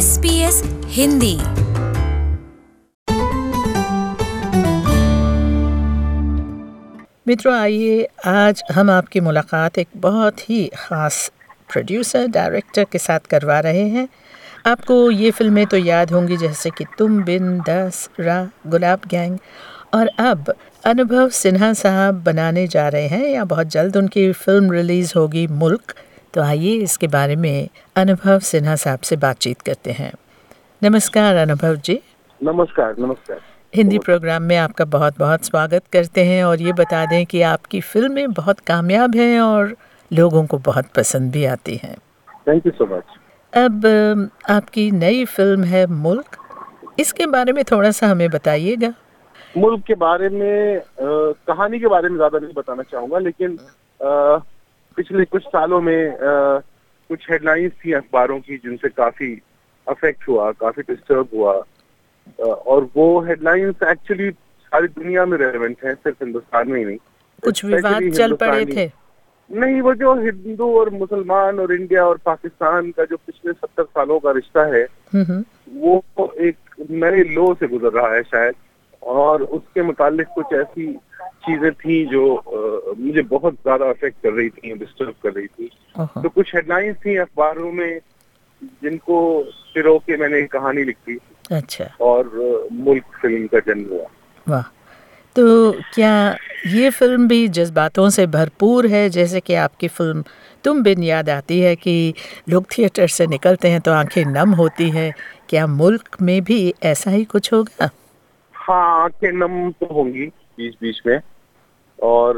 SBS Hindi. मित्रों, आइए आज हम आपकी मुलाकात एक बहुत ही ख़ास प्रोड्यूसर डायरेक्टर के साथ करवा रहे हैं। आपको ये फ़िल्में तो याद होंगी जैसे कि तुम बिन, दस, रा, गुलाब गैंग, और अब अनुभव सिन्हा साहब बनाने जा रहे हैं या बहुत जल्द उनकी फ़िल्म रिलीज़ होगी, मुल्क। तो आइए इसके बारे में अनुभव सिन्हा साहब से बातचीत करते हैं। नमस्कार अनुभव जी। नमस्कार। हिंदी प्रोग्राम में आपका बहुत बहुत स्वागत करते हैं और ये बता दें कि आपकी फ़िल्में बहुत कामयाब हैं और लोगों को बहुत पसंद भी आती हैं। Thank you so much. अब आपकी नई फ़िल्म है मुल्क, इसके बारे में थोड़ा सा हमें बताइएगा। मुल्क के बारे में कहानी के बारे में ज़्यादा नहीं बताना चाहूँगा, लेकिन पिछले कुछ सालों में कुछ हेडलाइंस थी अखबारों की जिनसे काफ़ी अफेक्ट हुआ, काफ़ी डिस्टर्ब हुआ, और वो हेडलाइंस एक्चुअली सारी दुनिया में रेलेवेंट हैं, सिर्फ हिंदुस्तान में ही नहीं। कुछ विवाद चल पड़े थे? नहीं, वो जो हिंदू और मुसलमान और इंडिया और पाकिस्तान का जो पिछले 70 सालों का रिश्ता है, वो एक नए लो से गुजर रहा है शायद, और उसके मुतालिक कुछ ऐसी चीजें थी जो मुझे बहुत ज्यादा अफेक्ट कर रही थी, डिस्टर्ब कर रही थी। तो कुछ हेडलाइंस थी अखबारों में जिनको पिरो के मैंने एक कहानी लिखी। अच्छा। और मुल्क फिल्म का जन्म हुआ। वाह। तो क्या ये फिल्म भी जज्बातों से भरपूर है? जैसे कि आपकी फिल्म तुम बिन याद आती है कि लोग थिएटर से निकलते हैं तो आंखें नम होती है, क्या मुल्क में भी ऐसा ही कुछ होगा? हाँ, आंखें नम तो होंगी बीच बीच में, और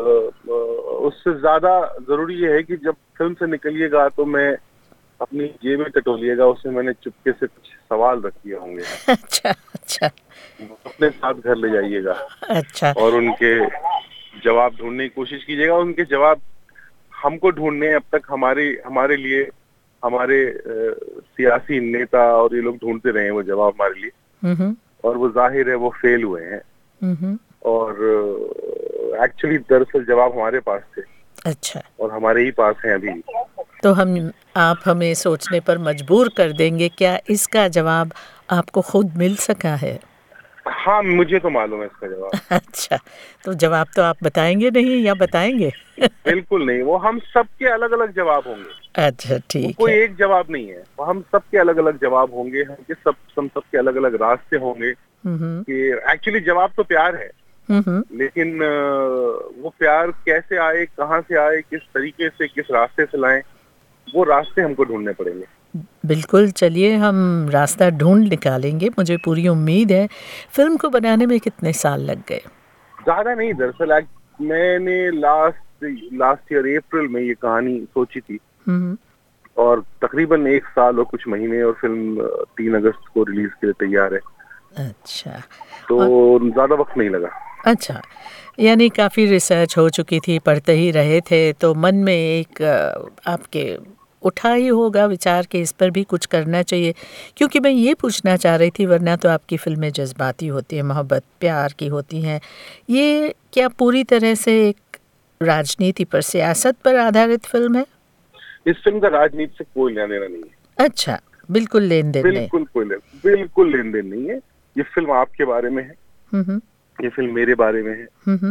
उससे ज्यादा जरूरी ये है कि जब फिल्म से निकलिएगा तो मैं अपनी जेब में टटोलिएगा, उसमें मैंने चुपके से कुछ सवाल रख दिए होंगे। अच्छा। अपने साथ घर ले जाइएगा। अच्छा। और उनके जवाब ढूंढने की कोशिश कीजिएगा। उनके जवाब हमको ढूंढने, अब तक हमारे लिए हमारे सियासी नेता और ये लोग ढूंढते रहे हैं वो जवाब हमारे लिए, और वो जाहिर है वो फेल हुए हैं। और एक्चुअली दरअसल जवाब हमारे पास थे। अच्छा। और हमारे ही पास हैं अभी। तो आप हमें सोचने पर मजबूर कर देंगे, क्या इसका जवाब आपको खुद मिल सका है? हाँ, मुझे तो मालूम है इसका जवाब। अच्छा, तो जवाब तो आप बताएंगे नहीं या बताएंगे? बिल्कुल नहीं, वो हम सबके अलग अलग जवाब होंगे। अच्छा, ठीक है। कोई एक जवाब नहीं है, वो हम सबके अलग अलग जवाब होंगे। हम सबके अलग अलग रास्ते होंगे। कि एक्चुअली जवाब तो प्यार है, लेकिन वो प्यार कैसे आए, कहाँ से आए, किस तरीके से, किस रास्ते से लाएं, वो रास्ते हमको ढूंढने पड़ेंगे। बिल्कुल, चलिए हम रास्ता ढूंढ निकालेंगे, मुझे पूरी उम्मीद है। फिल्म को बनाने में कितने साल लग गए? ज्यादा नहीं, दरअसल मैंने लास्ट ईयर अप्रैल में ये कहानी सोची थी, और तकरीबन 1 साल और कुछ महीने, और फिल्म 3 अगस्त को रिलीज के लिए तैयार है। अच्छा, तो ज्यादा वक्त नहीं लगा। अच्छा, यानी काफ़ी रिसर्च हो चुकी थी, पढ़ते ही रहे थे, तो मन में एक आपके उठा ही होगा विचार कि इस पर भी कुछ करना चाहिए। क्योंकि मैं ये पूछना चाह रही थी, वरना तो आपकी फिल्में जज्बाती होती हैं, मोहब्बत प्यार की होती हैं, ये क्या पूरी तरह से एक राजनीति पर, सियासत पर आधारित फिल्म है? इस फिल्म का राजनीति से कोई लेना देना नहीं है। अच्छा, बिल्कुल लेन देन नहीं। बिल्कुल लेन देन नहीं है। ये फिल्म आपके बारे में है, ये फिल्म मेरे बारे में है।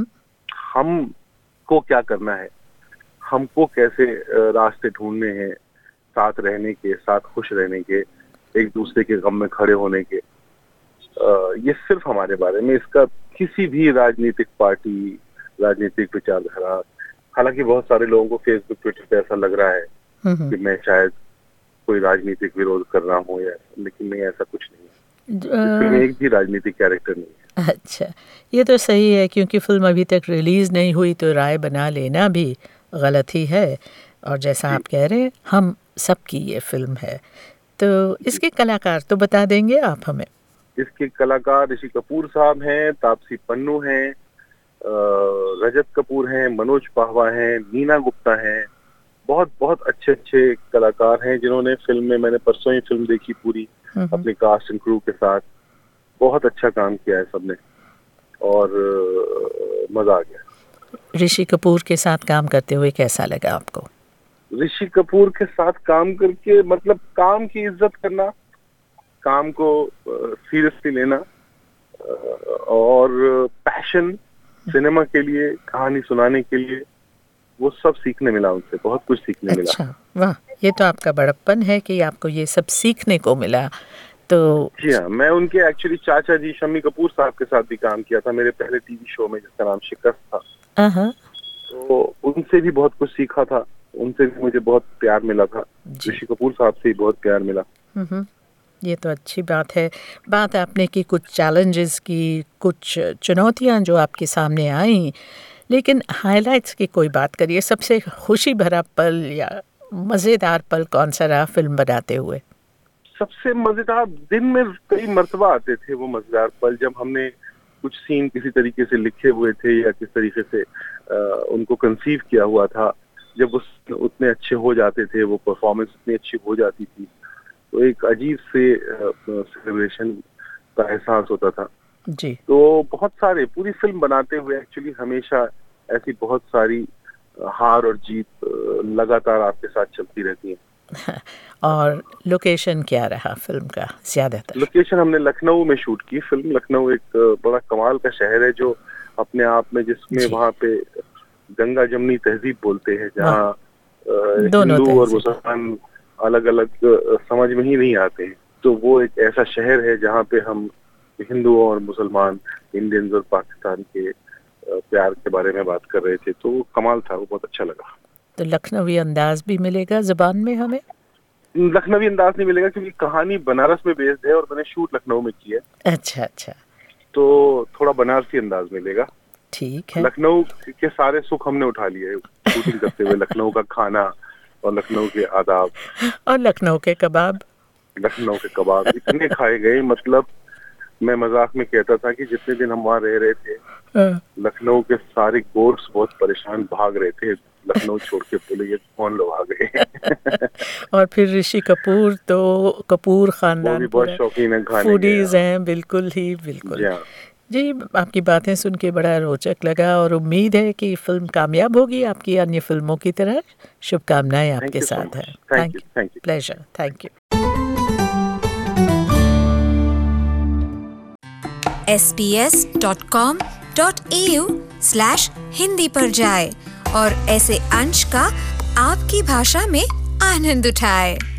हमको क्या करना है, हमको कैसे रास्ते ढूंढने हैं, साथ रहने के, साथ खुश रहने के, एक दूसरे के गम में खड़े होने के। ये सिर्फ हमारे बारे में, इसका किसी भी राजनीतिक पार्टी, राजनीतिक विचारधारा, हालांकि बहुत सारे लोगों को फेसबुक ट्विटर पे ऐसा लग रहा है कि मैं शायद कोई राजनीतिक विरोध कर रहा हूँ, या लेकिन नहीं, ऐसा कुछ नहीं है। एक भी राजनीतिक कैरेक्टर नहीं है। अच्छा, ये तो सही है, क्योंकि फिल्म अभी तक रिलीज नहीं हुई तो राय बना लेना भी गलत ही है। और जैसा आप कह रहे हैं, हम सबकी ये फिल्म है। तो इसके कलाकार तो बता देंगे आप हमें? इसके कलाकार ऋषि कपूर साहब हैं, तापसी पन्नू हैं, रजत कपूर हैं, मनोज पाहवा हैं, नीना गुप्ता हैं। बहुत बहुत अच्छे कलाकार हैं जिन्होंने फिल्म में, मैंने परसों ही फिल्म देखी पूरी अपनी कास्ट एंड क्रू के साथ। बहुत अच्छा काम किया है सबने, और मजा आ गया। ऋषि कपूर के साथ काम करते हुए कैसा लगा आपको? ऋषि कपूर के साथ काम करके, मतलब काम की इज्जत करना काम को सीरियसली लेना और पैशन सिनेमा के लिए, कहानी सुनाने के लिए, वो सब सीखने मिला उनसे, बहुत कुछ सीखने मिला। अच्छा, वाह, ये तो आपका बड़प्पन है कि आपको ये सब सीखने को मिला। तो जी हाँ, मैं उनके एक्चुअली चाचा जी शम्मी कपूर साहब के साथ भी काम किया था मेरे पहले टीवी शो में जिसका नाम शिकस्त था। तो उनसे भी बहुत कुछ सीखा था, उनसे भी मुझे बहुत प्यार मिला था, ऋषि कपूर साहब से भी बहुत प्यार मिला। ये तो अच्छी बात है। बात आपने की कुछ चैलेंजेस की, कुछ चुनौतियां जो आपके सामने आई, लेकिन हाइलाइट्स की कोई बात करिए। सबसे खुशी भरा पल या मज़ेदार पल कौन सा रहा फिल्म बनाते हुए? सबसे मजेदार दिन में कई मर्तबा आते थे वो मजेदार पल, जब हमने कुछ सीन किसी तरीके से लिखे हुए थे या किस तरीके से उनको कंसीव किया हुआ था, जब वो उतने अच्छे हो जाते थे, वो परफॉर्मेंस इतनी अच्छी हो जाती थी, तो एक अजीब से सेलिब्रेशन का एहसास होता था जी। तो बहुत सारे पूरी फिल्म बनाते हुए एक्चुअली हमेशा ऐसी बहुत सारी हार और जीत लगातार आपके साथ चलती रहती है। और लोकेशन क्या रहा फिल्म का ज्यादातर? लोकेशन हमने लखनऊ में शूट की फिल्म। लखनऊ एक बड़ा कमाल का शहर है जो अपने आप में, जिसमें वहाँ पे गंगा जमनी तहजीब बोलते हैं, जहाँ हिंदू और मुसलमान अलग अलग समझ में ही नहीं आते हैं। तो वो एक ऐसा शहर है जहाँ पे हम हिंदुओं और मुसलमान, इंडियंस और पाकिस्तान के प्यार के बारे में बात कर रहे थे, तो वो कमाल था, वो बहुत अच्छा लगा। तो लखनवी अंदाज भी मिलेगा जुबान में हमें? लखनवी अंदाज नहीं मिलेगा क्योंकि कहानी बनारस में बेस्ड है और मैंने शूट लखनऊ में की है। अच्छा, तो थोड़ा बनारसी अंदाज मिलेगा। ठीक है। लखनऊ के सारे सुख हमने उठा लिए शूटिंग करते हुए। लखनऊ का खाना और लखनऊ के आदाब और लखनऊ के कबाब। लखनऊ के कबाब इतने खाए गए, मतलब मैं मजाक में कहता था कि जितने दिन हम वहाँ रह रहे थे, लखनऊ के सारे गोर्स बहुत परेशान भाग रहे थे, लखनऊ छोड़ के बोले ये कौन लोग आ गए। और फिर ऋषि कपूर तो कपूर खानदान भी बहुत शौकीन है, खाने फूडीज हैं, बिल्कुल ही बिल्कुल। जी, आपकी बातें सुन के बड़ा रोचक लगा और उम्मीद है कि फिल्म कामयाब होगी आपकी अन्य फिल्मों की तरह। शुभकामनाएं आपके साथ हैं। Thank you. Pleasure. Thank you. sbs.com.au/hindi पर जाएं और ऐसे अंश का आपकी भाषा में आनंद उठाएं।